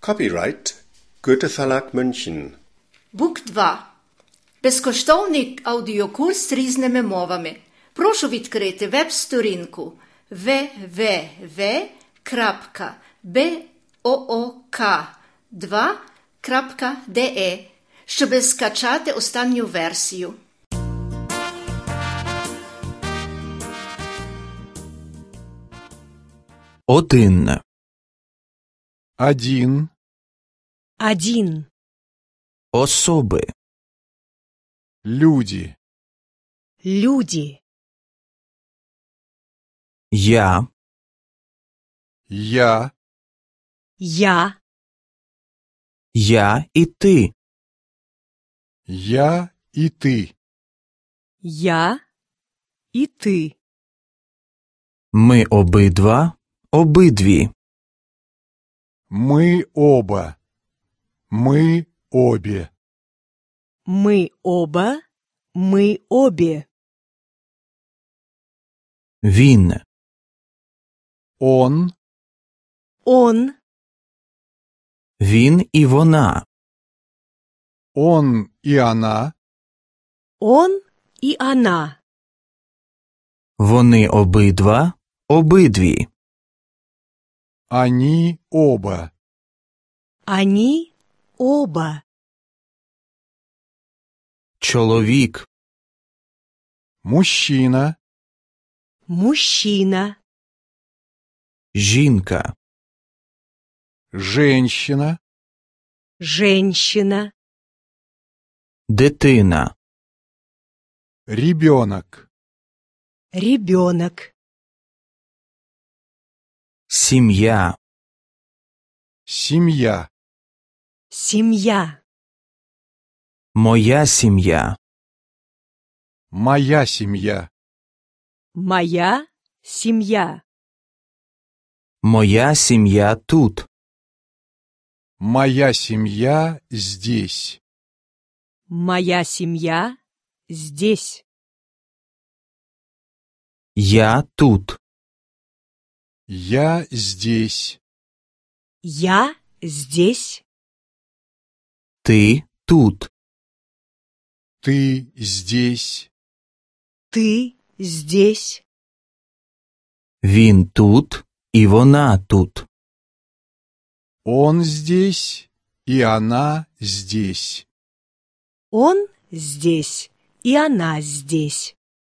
Copyright Goethe Verlag München. Бук 2. Безкоштовний аудіокурс різними мовами. Прошу відкрити веб-сторінку www.book2.de, щоб скачати останню версію. Один. Один. Особи. Люди. Люди. Я. Я. Я. І ти. Я и ты. Я и ты. Ми обидва. Обидві. Мы оба. Мы обе. Мы оба. Мы обе. Він. Он. Он. Він і вона. Он и она. Он и она. Вони обидва. Обидві. Они оба. Они оба. Чоловік. Мужчина. Мужчина. Жінка. Женщина. Женщина. Дитина. Ребенок. Ребенок. Сім'я. Семья. Семья. Моя сім'я. Моя семья. Моя семья. Моя сім'я тут. Моя семья здесь. Моя семья здесь. Я тут. Я здесь. Я здесь. Ти тут. Ты здесь. Ты здесь. Він тут і вона тут. Он здесь, и она здесь. Он здесь, и она здесь.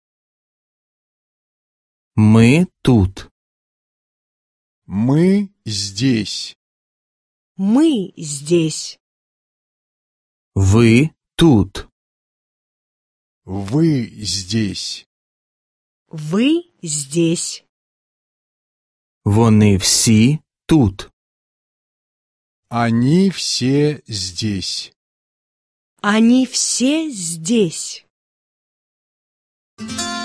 Ми тут. Мы здесь. Мы здесь. Ви тут. Вы здесь. Вы здесь. Вони всі тут. Они все здесь. Они все здесь.